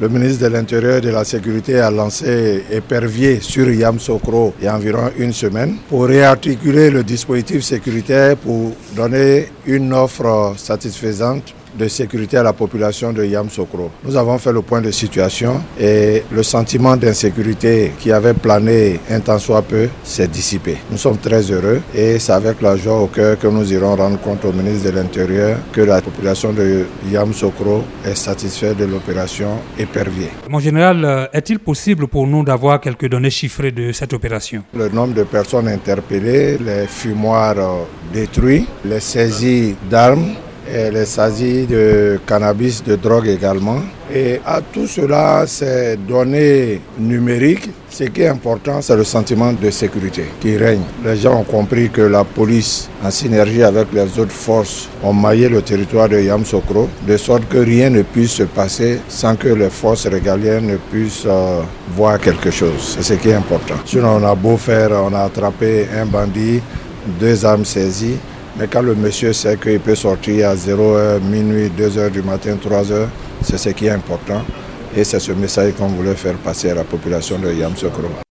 Le ministre de l'Intérieur et de la Sécurité a lancé épervier sur Yamoussoukro il y a environ une semaine pour réarticuler le dispositif sécuritaire pour donner une offre satisfaisante de sécurité à la population de Yamoussoukro. Nous avons fait le point de situation et le sentiment d'insécurité qui avait plané un temps soit peu s'est dissipé. Nous sommes très heureux et c'est avec la joie au cœur que nous irons rendre compte au ministre de l'Intérieur que la population de Yamoussoukro est satisfaite de l'opération épervier. Mon général, est-il possible pour nous d'avoir quelques données chiffrées de cette opération? Le nombre de personnes interpellées, les fumoirs détruits, les saisies d'armes, et les saisies de cannabis, de drogue également. Et à tout cela, ces données numériques, ce qui est important, c'est le sentiment de sécurité qui règne. Les gens ont compris que la police, en synergie avec les autres forces, ont maillé le territoire de Yamoussoukro, de sorte que rien ne puisse se passer sans que les forces régaliennes ne puissent voir quelque chose. C'est ce qui est important. Sinon, on a beau faire, on a attrapé un bandit, 2 armes saisies, mais quand le monsieur sait qu'il peut sortir à 0h, minuit, 2h du matin, 3h, c'est ce qui est important. Et c'est ce message qu'on voulait faire passer à la population de Yamoussoukro.